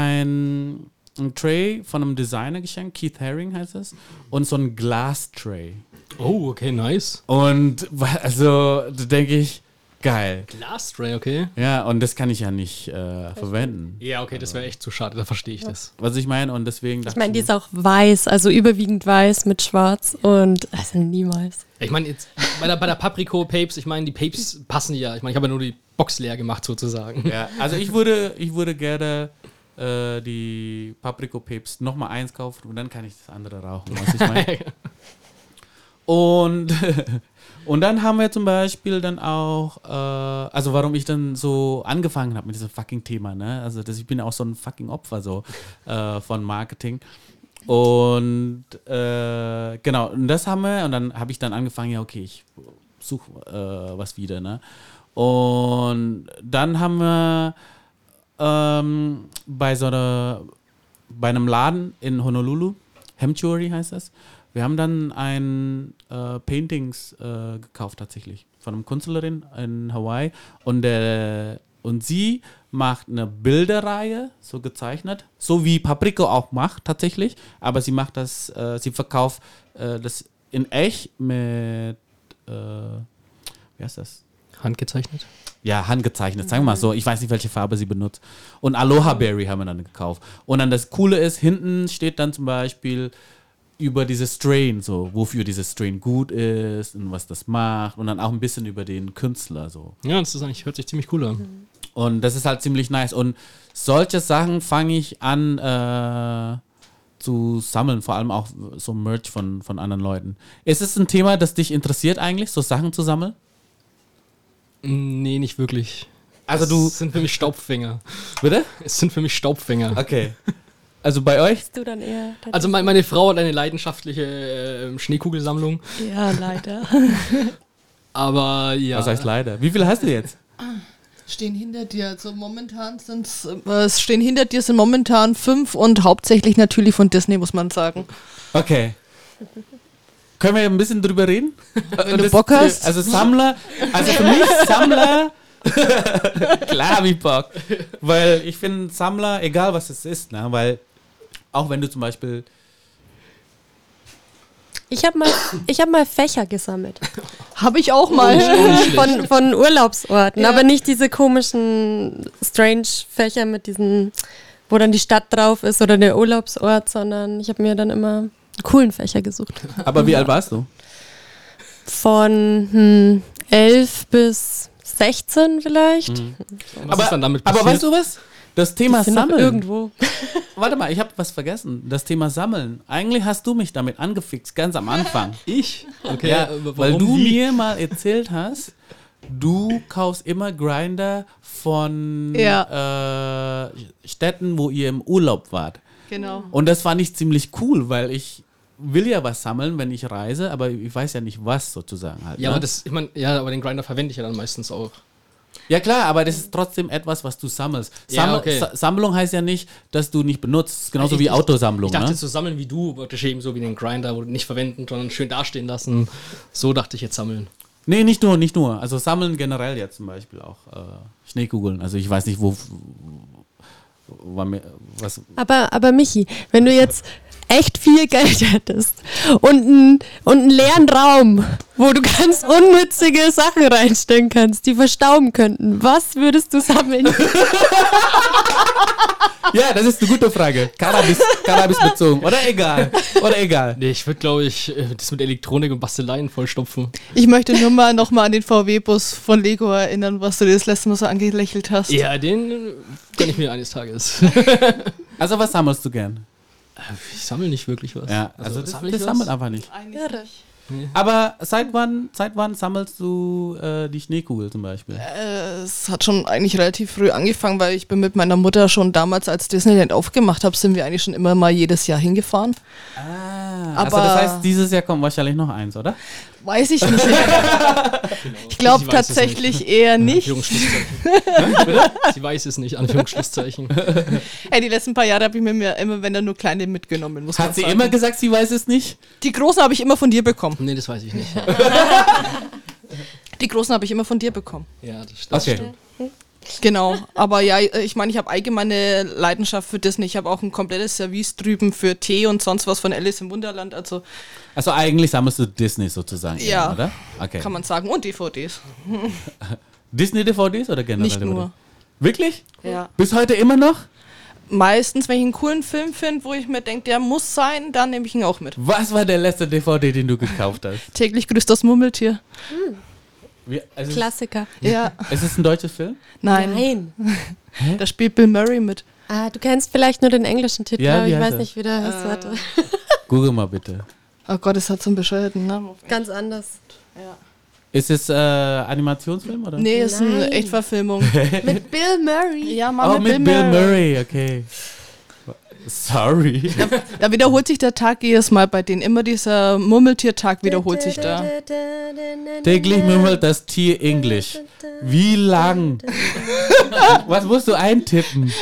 B: ein Tray von einem Designer geschenkt. Keith Haring heißt es. Und so ein Glas-Tray.
C: Oh, okay, nice.
B: Und also, da denke ich, geil.
C: Glas-Tray, okay.
B: Ja, und das kann ich ja nicht verwenden.
C: Ja, okay, das wäre echt zu schade, da verstehe ich das.
B: Was ich meine, und deswegen
E: Ich meine, die ist auch weiß, also überwiegend weiß mit schwarz und also niemals.
C: Ich meine, jetzt bei der Papriko-Papes, ich meine, die Papes passen ja. Ich meine, ich habe ja nur die Box leer gemacht sozusagen.
B: Ja, also ich würde gerne die Papriko-Papes nochmal 1 kaufen und dann kann ich das andere rauchen, was ich meine. Und, und dann haben wir zum Beispiel dann auch, also warum ich dann so angefangen habe mit diesem fucking Thema, ne? Also ich bin auch so ein fucking Opfer so von Marketing. Und genau, und das haben wir, und dann habe ich dann angefangen, ja okay, ich suche was wieder, ne? Und dann haben wir bei einem Laden in Honolulu, Hemchury heißt das, wir haben dann Paintings gekauft tatsächlich von einer Künstlerin in Hawaii und sie macht eine Bilderreihe, so gezeichnet, so wie Paprika auch macht tatsächlich, aber sie macht das, sie verkauft das in echt mit, wie heißt das?
C: Handgezeichnet?
B: Ja, handgezeichnet, sagen wir mal so. Ich weiß nicht, welche Farbe sie benutzt. Und Aloha Berry haben wir dann gekauft. Und dann das Coole ist, hinten steht dann zum Beispiel über dieses Strain, so wofür dieses Strain gut ist und was das macht. Und dann auch ein bisschen über den Künstler. So.
C: Ja, das ist eigentlich, hört sich ziemlich cool an.
B: Und das ist halt ziemlich nice. Und solche Sachen fange ich an zu sammeln, vor allem auch so Merch von anderen Leuten. Ist es ein Thema, das dich interessiert eigentlich, so Sachen zu sammeln?
C: Nee, nicht wirklich.
B: Also du...
C: Es sind für mich Staubfänger.
B: Bitte?
C: Es sind für mich Staubfänger.
B: Okay. Also bei euch?
E: Bist du dann eher...
C: Also meine Frau hat eine leidenschaftliche Schneekugelsammlung.
E: Ja, leider.
C: Aber ja.
B: Was heißt leider? Wie viele hast du jetzt?
D: Stehen hinter dir. Also momentan stehen hinter dir sind momentan 5 und hauptsächlich natürlich von Disney, muss man sagen.
B: Okay. Können wir ein bisschen drüber reden?
D: Wenn du Bock hast.
B: Also Sammler, also für mich Sammler, klar hab ich Bock. Weil ich finde Sammler, egal was es ist, ne? Weil auch wenn du zum Beispiel...
E: Ich hab mal Fächer gesammelt.
D: Habe ich auch mal.
E: Von Urlaubsorten,
D: Ja.
E: aber nicht diese komischen Strange-Fächer mit diesen, wo dann die Stadt drauf ist oder der Urlaubsort, sondern ich habe mir dann immer coolen Fächer gesucht.
B: Aber wie alt warst du?
E: Von 11 bis 16 vielleicht.
C: Was ist dann damit
B: aber
C: passiert?
B: weißt du was? Das Thema
E: Die sind noch
B: Sammeln.
E: irgendwo.
B: Warte mal, ich habe was vergessen. Das Thema Sammeln. Eigentlich hast du mich damit angefixt, ganz am Anfang.
C: Ich? Okay,
B: Ja,
C: warum?
B: weil du
C: Wie?
B: mir mal erzählt hast, du kaufst immer Grinder von Städten, wo ihr im Urlaub wart.
D: Genau.
B: Und das fand ich ziemlich cool, weil ich will ja was sammeln, wenn ich reise, aber ich weiß ja nicht was sozusagen halt.
C: Ja,
B: ne?
C: aber den Grinder verwende ich ja dann meistens auch.
B: Ja klar, aber das ist trotzdem etwas, was du sammelst.
C: Ja, okay.
B: Sammlung heißt ja nicht, dass du nicht benutzt. Genauso
C: Ich-
B: wie
C: ich-
B: Autosammlung.
C: Ich dachte
B: Ne?
C: zu sammeln wie du, praktisch eben so wie den Grinder, wo du nicht verwenden, sondern schön dastehen lassen. So dachte ich jetzt sammeln.
B: Nee, nicht nur. Also sammeln generell jetzt zum Beispiel auch Schneekugeln. Also ich weiß nicht, was...
E: Aber Michi, wenn du jetzt echt viel Geld hättest und einen leeren Raum, wo du ganz unnützige Sachen reinstellen kannst, die verstauben könnten, was würdest du sammeln?
B: Ja, das ist eine gute Frage. Cannabis bezogen. Oder egal.
C: Nee, ich würde, glaube ich, das mit Elektronik und Basteleien vollstopfen.
D: Ich möchte nur mal nochmal an den VW-Bus von Lego erinnern, was du dir das letzte Mal so angelächelt hast.
C: Ja, den gönne ich mir eines Tages.
B: Also was sammelst du gern?
C: Ich sammle nicht wirklich was.
B: Ja, also das
C: sammle ich was?
B: sammelt einfach nicht.
E: Irre.
B: Aber seit wann sammelst du die Schneekugel zum Beispiel?
D: Es hat schon eigentlich relativ früh angefangen, weil ich bin mit meiner Mutter schon damals, als Disneyland aufgemacht habe, sind wir eigentlich schon immer mal jedes Jahr hingefahren.
B: Also
D: aber-
B: das heißt, dieses Jahr kommt wahrscheinlich noch eins, oder?
D: Weiß ich nicht. Ich glaube
C: Sie weiß es
D: tatsächlich eher nicht.
C: Anführungsschlusszeichen. Sie weiß es nicht, Anführungsschlusszeichen.
D: Ey, die letzten paar Jahre habe ich mir immer, wenn dann nur kleine mitgenommen, muss man
B: Hat sie
D: sagen.
B: immer gesagt, sie weiß es nicht?
D: Die großen habe ich immer von dir bekommen.
C: Nee, das weiß ich nicht.
D: Die großen habe ich immer von dir bekommen.
C: Ja, das
B: Okay.
C: stimmt.
D: Genau, aber ja, ich meine, ich habe allgemeine Leidenschaft für Disney. Ich habe auch ein komplettes Service drüben für Tee und sonst was von Alice im Wunderland. Also
B: Also eigentlich sammelst du Disney sozusagen,
D: Ja.
B: eher, oder? Okay.
D: kann man sagen. Und DVDs.
B: Disney-DVDs oder generell?
D: Nicht nur.
B: Wirklich?
D: Ja.
B: Bis heute immer noch?
D: Meistens, wenn ich einen coolen Film finde, wo ich mir denke, der muss sein, dann nehme ich ihn auch mit.
B: Was war der letzte DVD, den du gekauft hast?
D: Täglich grüßt das Murmeltier.
B: Also
E: Klassiker.
D: Ja.
B: ist es ein deutsches Film?
D: Nein,
E: Nein.
D: da spielt Bill Murray mit.
E: Ah, du kennst vielleicht nur den englischen Titel,
B: Ja,
E: aber
B: wie
E: ich
B: heißt
E: weiß
B: er?
E: nicht, wie der heißt. Warte.
B: Google mal bitte.
D: Oh Gott, es hat so einen bescheuerten Namen.
E: Ganz anders.
B: Ist es Animationsfilm oder?
D: Nee, ist eine
E: Nein.
D: Echtverfilmung.
E: Mit Bill Murray.
D: Ja, Mann,
B: Oh, mit Bill Murray, okay. Sorry.
D: Da wiederholt sich der Tag jedes Mal bei denen. Immer dieser Murmeltiertag wiederholt sich da.
B: Täglich murmelt das Tier Englisch. Wie lang? Was musst du eintippen?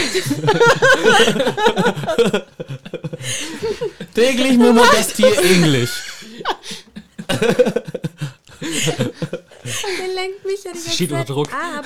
B: Täglich murmelt das Tier Englisch.
E: Der lenkt mich ja die ganze
C: Steht unter
E: Zeit
C: Druck.
E: ab.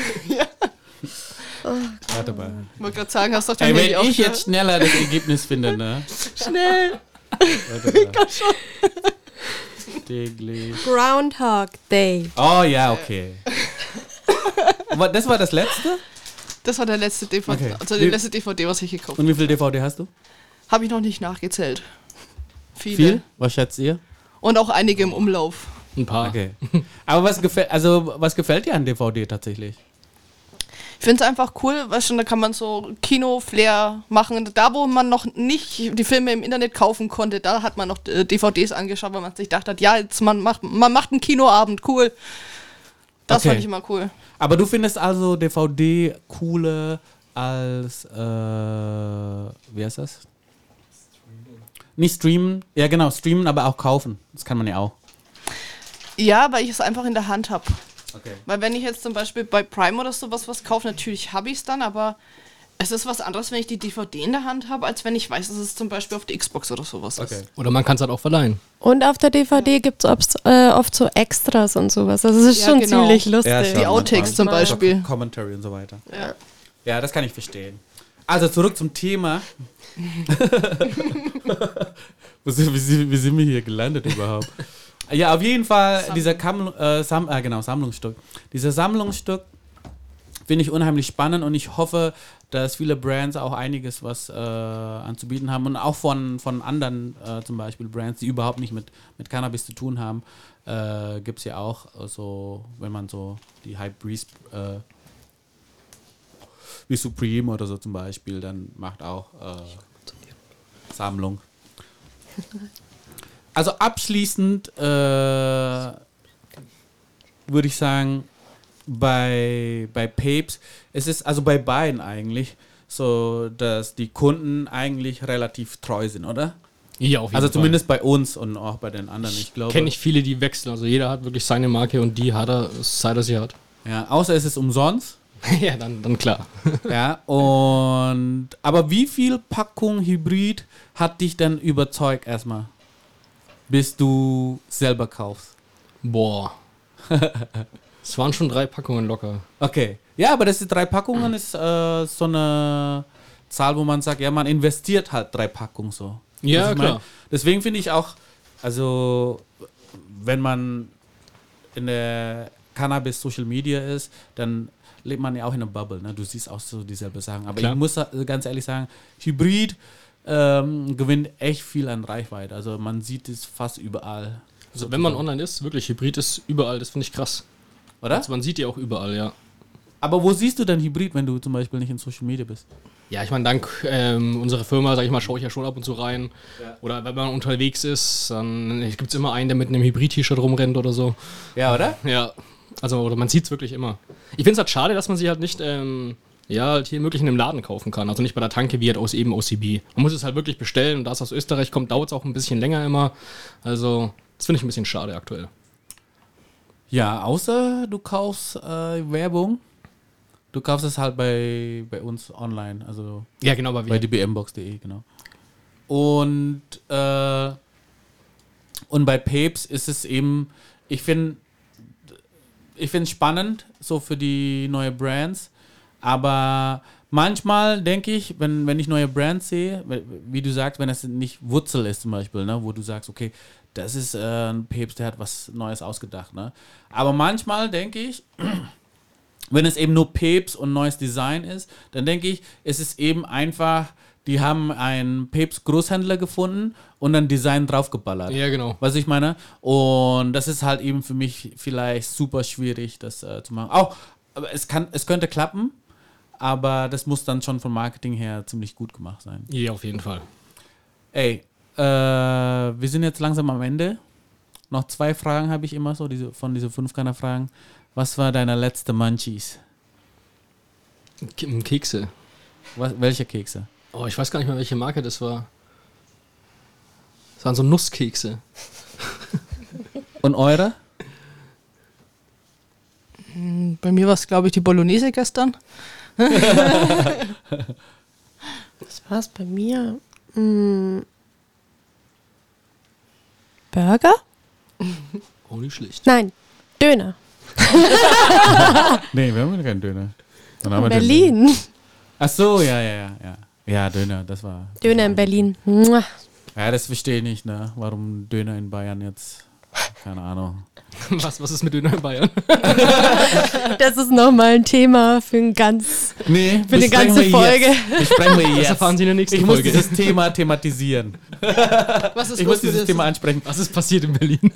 B: Warte mal.
D: Ich wollte gerade sagen, hast doch
B: Ey,
D: dein Handy
B: wenn ich
D: auch
B: jetzt schneller das Ergebnis finde, ne?
D: schnell.
B: Warte mal. Täglich.
E: Groundhog Day.
B: Oh ja, okay. Das war das letzte?
D: Das war der letzte DVD,
B: Okay.
D: also die letzte DVD, was ich gekauft habe.
B: Und wie viel DVD hast du?
D: Habe ich noch nicht nachgezählt. Viele.
B: Viel? Was schätzt ihr?
D: Und auch einige im Umlauf.
C: Ein paar.
B: Okay. Aber was gefällt dir an DVD tatsächlich?
D: Ich finde es einfach cool, weißt du, da kann man so Kino-Flair machen. Da, wo man noch nicht die Filme im Internet kaufen konnte, da hat man noch DVDs angeschaut, weil man sich gedacht hat, ja, jetzt man macht einen Kinoabend, cool. Das
B: Okay.
D: fand ich immer cool.
B: Aber du findest also DVD cooler als, wie heißt das? Nicht streamen, ja genau, streamen, aber auch kaufen. Das kann man ja auch.
D: Ja, weil ich es einfach in der Hand habe.
B: Okay.
D: Weil wenn ich jetzt zum Beispiel bei Prime oder sowas was kaufe, natürlich habe ich es dann, aber es ist was anderes, wenn ich die DVD in der Hand habe, als wenn ich weiß, dass es zum Beispiel auf der Xbox oder sowas
B: Okay.
D: ist.
C: Oder man kann es halt auch verleihen.
E: Und auf der DVD gibt es oft so Extras und sowas. Also es ist
D: Ja,
E: schon
D: genau.
E: ziemlich lustig.
B: Ja, schon.
D: Die Outtakes zum
E: Manchmal.
D: Beispiel.
B: Commentary und so weiter.
D: Ja.
B: Ja, das kann ich verstehen. Also zurück zum Thema. wie sind wir hier gelandet überhaupt? Ja, auf jeden Fall dieser Sammlungsstück. Dieser Sammlungsstück finde ich unheimlich spannend und ich hoffe, dass viele Brands auch einiges was anzubieten haben und auch von anderen zum Beispiel Brands, die überhaupt nicht mit Cannabis zu tun haben, gibt es ja auch so, wenn man so die Hype Breeze wie Supreme oder so zum Beispiel, dann macht auch Sammlung. Also abschließend würde ich sagen, bei Papes, es ist also bei beiden eigentlich so, dass die Kunden eigentlich relativ treu sind, oder?
C: Ja, auf jeden
B: Also
C: Fall.
B: zumindest bei uns und auch bei den anderen, ich glaube.
C: Kenne ich viele, die wechseln. Also jeder hat wirklich seine Marke und die hat er, seit er sie hat.
B: Ja, außer es ist umsonst.
C: Ja, dann klar.
B: Ja, aber wie viel Packung Hybrid hat dich denn überzeugt erstmal, bis du selber kaufst?
C: Boah. Es waren schon 3 Packungen locker.
B: Okay, ja, aber das ist 3 Packungen ist so eine Zahl, wo man sagt, ja, man investiert halt 3 Packungen so.
C: Ja,
B: Was ich
C: klar.
B: mein? Deswegen finde ich auch, also wenn man in der Cannabis Social Media ist, dann lebt man ja auch in einer Bubble, ne? Du siehst auch so dieselbe Sachen. Aber
C: Klar.
B: ich muss ganz ehrlich sagen, Hybrid gewinnt echt viel an Reichweite. Also man sieht es fast überall.
C: Also wenn man online ist, wirklich Hybrid ist überall, das finde ich krass.
B: Oder?
C: Also man sieht die auch überall, ja.
B: Aber wo siehst du denn Hybrid, wenn du zum Beispiel nicht in Social Media bist?
C: Ja, ich meine, dank unserer Firma, sag ich mal, schaue ich ja schon ab und zu rein.
B: Ja.
C: Oder wenn man unterwegs ist, dann gibt es immer einen, der mit einem Hybrid-T-Shirt rumrennt oder so.
B: Ja, oder?
C: Ja, also oder man sieht es wirklich immer. Ich finde es halt schade, dass man sie halt nicht halt hier wirklich in einem Laden kaufen kann. Also nicht bei der Tanke wie halt aus OCB. Man muss es halt wirklich bestellen und da es aus Österreich kommt, dauert es auch ein bisschen länger immer. Also das finde ich ein bisschen schade aktuell.
B: Ja, außer du kaufst Werbung. Du kaufst es halt bei uns online, also
C: Ja, genau, aber
B: bei dbmbox.de, genau. Und bei Papes ist es eben, ich finde es spannend, so für die neue Brands, aber manchmal denke ich, wenn ich neue Brands sehe, wie du sagst, wenn es nicht Wurzel ist zum Beispiel, ne, wo du sagst, okay, das ist ein Papes, der hat was Neues ausgedacht, ne? Aber manchmal denke ich, wenn es eben nur Papes und neues Design ist, dann denke ich, es ist eben einfach, die haben einen Papes Großhändler gefunden und dann Design draufgeballert.
C: Ja, genau.
B: Was ich meine? Und das ist halt eben für mich vielleicht super schwierig, das zu machen. Auch, aber es könnte klappen, aber das muss dann schon vom Marketing her ziemlich gut gemacht sein.
C: Ja, auf jeden Fall.
B: Ey, wir sind jetzt langsam am Ende. Noch 2 Fragen habe ich immer so, von diesen 5 Fragen. Was war deine letzte Munchies?
C: Kekse.
B: Welche Kekse?
C: Oh, ich weiß gar nicht mehr, welche Marke das war. Das waren so Nusskekse.
B: Und eure?
D: Bei mir war es, glaube ich, die Bolognese gestern.
E: Was war es bei mir? Burger?
C: Oh, nicht schlecht.
E: Nein, Döner.
B: Nee, wir haben keinen Döner. Dann haben wir
E: Berlin.
B: Ach so, ja. Ja, Döner, das war.
E: Döner in Berlin. Mua.
B: Ja, das verstehe ich nicht, ne? Warum Döner in Bayern jetzt? Keine Ahnung.
C: Was ist mit Döner in Bayern?
E: Das ist nochmal ein Thema für eine ganze Folge.
B: Besprechen wir
C: Das
B: jetzt.
C: erfahren Sie in der nächsten
B: Ich muss
C: Folge.
B: dieses Thema thematisieren.
D: Was ist
B: Ich muss dieses Thema ansprechen.
C: Was ist passiert in Berlin?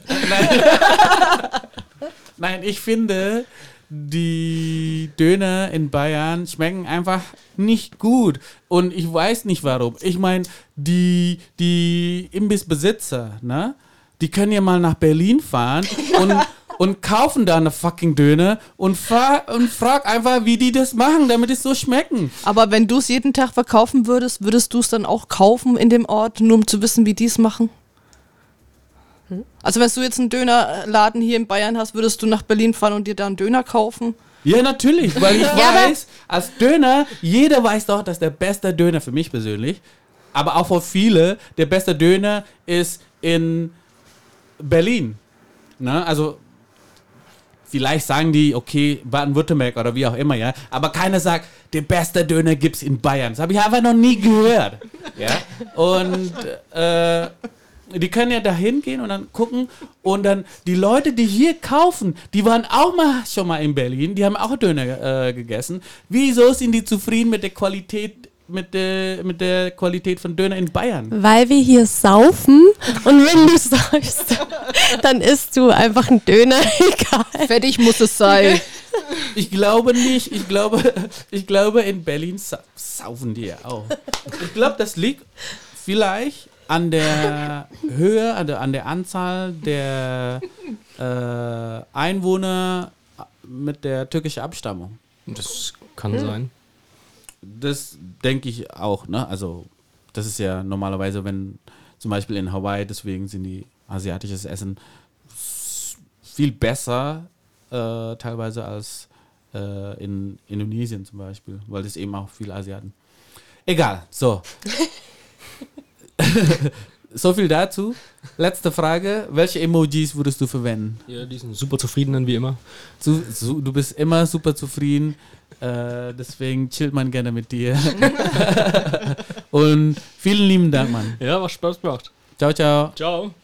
B: Nein, ich finde, die Döner in Bayern schmecken einfach nicht gut. Und ich weiß nicht warum. Ich meine, die Imbissbesitzer, ne? Die können ja mal nach Berlin fahren und kaufen da eine fucking Döner und frag einfach, wie die das machen, damit es so schmecken.
D: Aber wenn du es jeden Tag verkaufen würdest, würdest du es dann auch kaufen in dem Ort, nur um zu wissen, wie die es machen? Also wenn du jetzt einen Dönerladen hier in Bayern hast, würdest du nach Berlin fahren und dir da einen Döner kaufen?
B: Ja, natürlich, weil ich weiß, als Döner, jeder weiß doch, dass der beste Döner für mich persönlich, aber auch für viele, der beste Döner ist in Berlin. Ne? Also vielleicht sagen die, okay, Baden-Württemberg oder wie auch immer, ja. Aber keiner sagt, der beste Döner gibt's in Bayern. Das habe ich einfach noch nie gehört. Ja. Und die können ja da hingehen und dann gucken und dann die Leute, die hier kaufen, die waren auch schon mal in Berlin, die haben auch Döner gegessen. Wieso sind die zufrieden mit der Qualität mit der Qualität von Döner in Bayern?
E: Weil wir hier saufen und wenn du säufst, dann isst du einfach einen Döner, egal.
D: Fertig muss es sein.
B: Ich glaube nicht. Ich glaube in Berlin saufen die ja auch. Ich glaube, das liegt vielleicht an der Höhe, an der Anzahl der Einwohner mit der türkischen Abstammung.
C: Das kann sein.
B: Das denke ich auch, ne? Also, das ist ja normalerweise, wenn zum Beispiel in Hawaii, deswegen sind die asiatisches Essen viel besser teilweise als in Indonesien zum Beispiel, weil das eben auch viele Asiaten. Egal, so. So viel dazu. Letzte Frage. Welche Emojis würdest du verwenden?
C: Ja, die sind super zufrieden dann wie immer.
B: Du bist immer super zufrieden. Deswegen chillt man gerne mit dir. Und vielen lieben Dank, Mann.
C: Ja, was Spaß gemacht.
B: Ciao, ciao.
C: Ciao.